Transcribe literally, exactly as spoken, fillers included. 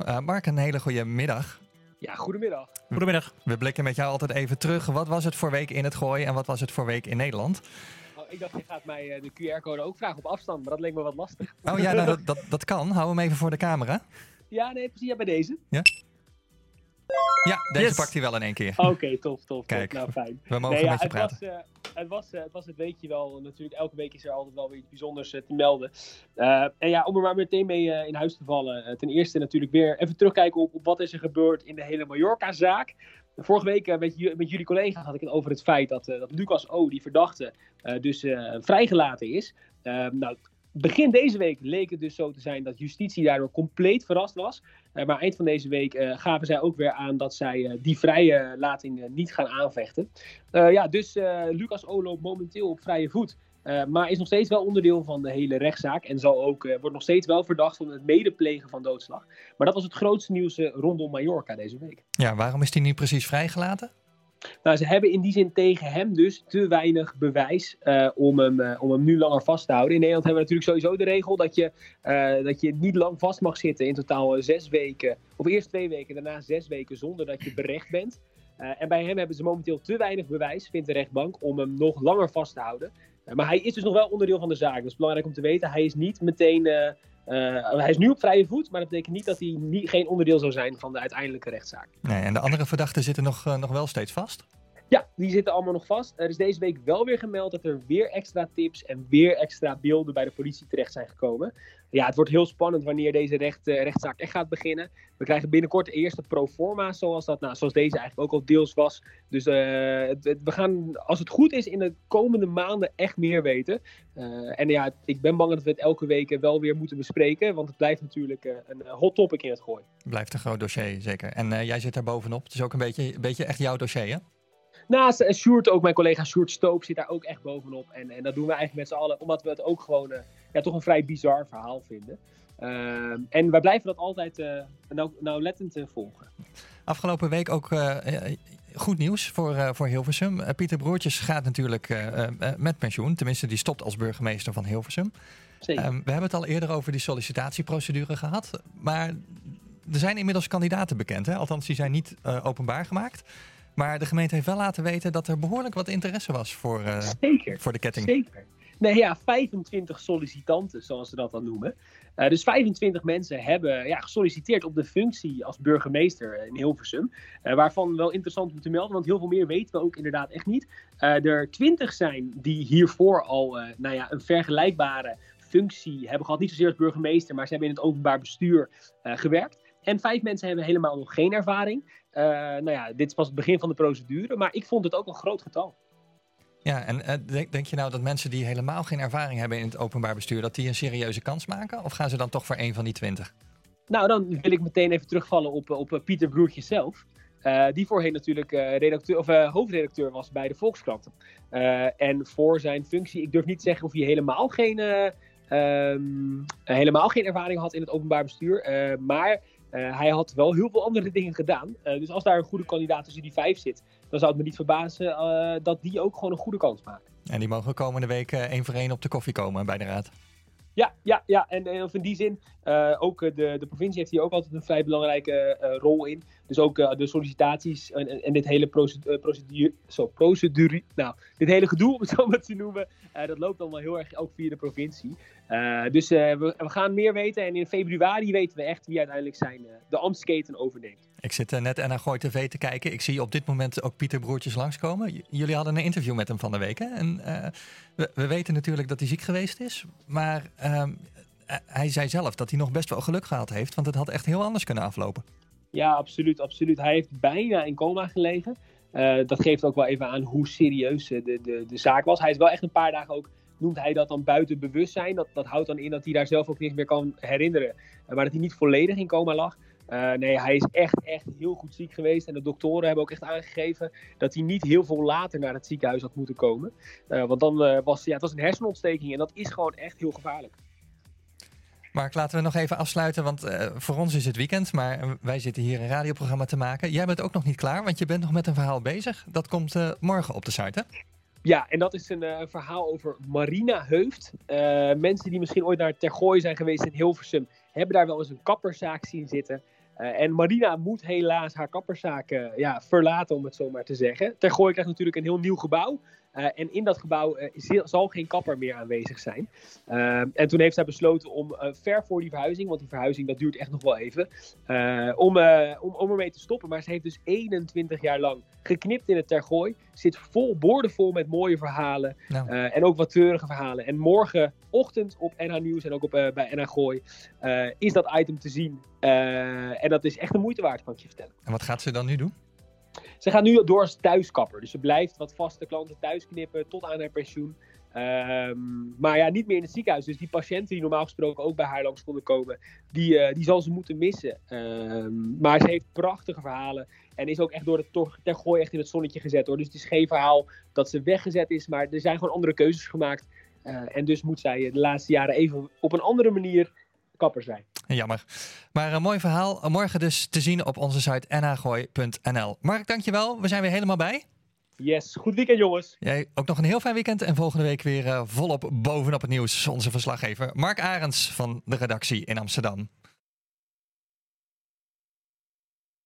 Uh, Mark, een hele goede middag. Ja, goedemiddag. Goedemiddag. We blikken met jou altijd even terug. Wat was het voor week in het Gooi en wat was het voor week in Nederland? Oh, ik dacht, je gaat mij uh, de Q R-code ook vragen op afstand, maar dat leek me wat lastig. Oh ja, nou, dat, dat, dat kan. Hou hem even voor de camera. Ja, nee, precies. Ja, bij deze. Ja? Ja, deze Yes. pakt hij wel in één keer. Oké, okay, tof, tof, Kijk, tof. Nou, fijn. We mogen nee, ja, met je het praten. Was, uh, het, was, uh, het was het weekje wel. Natuurlijk, elke week is er altijd wel weer iets bijzonders uh, te melden. Uh, en ja, om er maar meteen mee uh, in huis te vallen. Uh, ten eerste natuurlijk weer even terugkijken op, op wat is er gebeurd in de hele Mallorca-zaak. Vorige week uh, met, met jullie collega's had ik het over het feit dat, uh, dat Lucas O., die verdachte, uh, dus uh, vrijgelaten is. Uh, nou, begin deze week leek het dus zo te zijn dat justitie daardoor compleet verrast was. Uh, maar eind van deze week uh, gaven zij ook weer aan dat zij uh, die vrijlating uh, niet gaan aanvechten. Uh, ja, dus uh, Lucas O. loopt momenteel op vrije voet. Uh, maar is nog steeds wel onderdeel van de hele rechtszaak. En zal ook, uh, wordt nog steeds wel verdacht van het medeplegen van doodslag. Maar dat was het grootste nieuws uh, rondom Mallorca deze week. Ja, waarom is hij nu precies vrijgelaten? Nou, ze hebben in die zin tegen hem dus te weinig bewijs uh, om, hem, uh, om hem nu langer vast te houden. In Nederland hebben we natuurlijk sowieso de regel dat je, uh, dat je niet lang vast mag zitten. In totaal uh, zes weken, of eerst twee weken, daarna zes weken zonder dat je berecht bent. Uh, en bij hem hebben ze momenteel te weinig bewijs, vindt de rechtbank, om hem nog langer vast te houden. Uh, maar hij is dus nog wel onderdeel van de zaak. Dat is belangrijk om te weten. Hij is niet meteen... Uh, Uh, hij is nu op vrije voet, maar dat betekent niet dat hij niet, geen onderdeel zou zijn van de uiteindelijke rechtszaak. Nee, en de andere verdachten zitten nog, uh, nog wel steeds vast? Ja, die zitten allemaal nog vast. Er is deze week wel weer gemeld dat er weer extra tips en weer extra beelden bij de politie terecht zijn gekomen. Ja, het wordt heel spannend wanneer deze recht, uh, rechtszaak echt gaat beginnen. We krijgen binnenkort de eerste proforma's, zoals, dat, nou, zoals deze eigenlijk ook al deels was. Dus uh, het, het, we gaan, als het goed is, in de komende maanden echt meer weten. Uh, en ja, ik ben bang dat we het elke week wel weer moeten bespreken, want het blijft natuurlijk uh, een hot topic in het Gooi. Blijft een groot dossier, zeker. En uh, jij zit daar bovenop. Het is ook een beetje, een beetje echt jouw dossier, hè? Naast uh, Sjoerd, ook mijn collega Sjoerd Stoop zit daar ook echt bovenop. En, en dat doen we eigenlijk met z'n allen, omdat we het ook gewoon uh, ja, toch een vrij bizar verhaal vinden. Uh, en wij blijven dat altijd uh, nauw, nauwlettend uh, volgen. Afgelopen week ook uh, goed nieuws voor, uh, voor Hilversum. Uh, Pieter Broertjes gaat natuurlijk uh, uh, met pensioen. Tenminste, die stopt als burgemeester van Hilversum. Zeker. Um, we hebben het al eerder over die sollicitatieprocedure gehad. Maar er zijn inmiddels kandidaten bekend. Hè? Althans, die zijn niet uh, openbaar gemaakt. Maar de gemeente heeft wel laten weten dat er behoorlijk wat interesse was voor, uh, Zeker. voor de ketting. Zeker. Nee, ja, vijfentwintig sollicitanten, zoals ze dat dan noemen. Uh, dus vijfentwintig mensen hebben ja, gesolliciteerd op de functie als burgemeester in Hilversum. Uh, waarvan wel interessant om te melden, want heel veel meer weten we ook inderdaad echt niet. Uh, er twintig zijn die hiervoor al uh, nou ja, een vergelijkbare functie hebben gehad. Niet zozeer als burgemeester, maar ze hebben in het openbaar bestuur uh, gewerkt. En vijf mensen hebben helemaal nog geen ervaring. Uh, nou ja, dit is pas het begin van de procedure, maar ik vond het ook een groot getal. Ja, en uh, denk, denk je nou dat mensen die helemaal geen ervaring hebben in het openbaar bestuur, dat die een serieuze kans maken? Of gaan ze dan toch voor één van die twintig? Nou, dan wil ik meteen even terugvallen op, op uh, Pieter Broertjes zelf. Uh, die voorheen natuurlijk uh, redacteur, of, uh, hoofdredacteur was bij de Volkskrant. Uh, en voor zijn functie, ik durf niet te zeggen of hij helemaal geen, uh, um, helemaal geen ervaring had in het openbaar bestuur. Uh, maar uh, hij had wel heel veel andere dingen gedaan. Uh, dus als daar een goede kandidaat tussen die vijf zit, dan zou het me niet verbazen uh, dat die ook gewoon een goede kans maken. En die mogen komende week uh, één voor één op de koffie komen bij de raad. Ja, ja, ja. En, en of in die zin, uh, ook de, de provincie heeft hier ook altijd een vrij belangrijke uh, rol in. Dus ook uh, de sollicitaties en, en, en dit hele procedure, procedure, zo, procedure, nou, dit hele gedoe, om het zo maar te noemen, uh, dat loopt allemaal heel erg ook via de provincie. Uh, dus uh, we, we gaan meer weten en in februari weten we echt wie uiteindelijk zijn uh, de ambtsketen overneemt. Ik zit uh, net naar Gooi T V te kijken. Ik zie op dit moment ook Pieter Broertjes langskomen. J- jullie hadden een interview met hem van de week, hè? En uh, we, we weten natuurlijk dat hij ziek geweest is, maar uh, hij zei zelf dat hij nog best wel geluk gehad heeft, want het had echt heel anders kunnen aflopen. Ja, absoluut, absoluut. Hij heeft bijna in coma gelegen. Uh, dat geeft ook wel even aan hoe serieus uh, de, de, de zaak was. Hij is wel echt een paar dagen ook, noemt hij dat dan buiten bewustzijn. Dat, dat houdt dan in dat hij daar zelf ook niks meer kan herinneren. Uh, maar dat hij niet volledig in coma lag. Uh, nee, hij is echt, echt heel goed ziek geweest. En de doktoren hebben ook echt aangegeven dat hij niet heel veel later naar het ziekenhuis had moeten komen. Uh, want dan uh, was ja, het was een hersenontsteking en dat is gewoon echt heel gevaarlijk. Mark, laten we nog even afsluiten, want uh, voor ons is het weekend, maar wij zitten hier een radioprogramma te maken. Jij bent ook nog niet klaar, want je bent nog met een verhaal bezig. Dat komt uh, morgen op de site, hè? Ja, en dat is een uh, verhaal over Marina Heuft. Uh, mensen die misschien ooit naar Tergooi zijn geweest in Hilversum, hebben daar wel eens een kapperszaak zien zitten. Uh, en Marina moet helaas haar kapperszaak uh, ja, verlaten, om het zo maar te zeggen. Tergooi krijgt natuurlijk een heel nieuw gebouw. Uh, en in dat gebouw uh, is, zal geen kapper meer aanwezig zijn. Uh, en toen heeft zij besloten om uh, ver voor die verhuizing, want die verhuizing dat duurt echt nog wel even, uh, om, uh, om, om ermee te stoppen. Maar ze heeft dus eenentwintig jaar lang geknipt in het Tergooi. Zit vol, boordevol met mooie verhalen nou. uh, en ook wat treurige verhalen. En morgenochtend op N H Nieuws en ook op, uh, bij N H Gooi uh, is dat item te zien. Uh, en dat is echt de moeite waard, kan ik je vertellen. En wat gaat ze dan nu doen? Ze gaat nu door als thuiskapper. Dus ze blijft wat vaste klanten thuis knippen tot aan haar pensioen. Um, maar ja, niet meer in het ziekenhuis. Dus die patiënten die normaal gesproken ook bij haar langs konden komen, die, uh, die zal ze moeten missen. Um, maar ze heeft prachtige verhalen. En is ook echt door het Tergooi echt in het zonnetje gezet, hoor. Dus het is geen verhaal dat ze weggezet is. Maar er zijn gewoon andere keuzes gemaakt. Uh, en dus moet zij de laatste jaren even op een andere manier kapper zijn. Jammer. Maar een mooi verhaal. Morgen dus te zien op onze site n h gooi punt n l. Mark, dankjewel. We zijn weer helemaal bij. Yes, goed weekend jongens. Jij ook nog een heel fijn weekend. En volgende week weer uh, volop bovenop het nieuws. Onze verslaggever Mark Arends van de redactie in Amsterdam.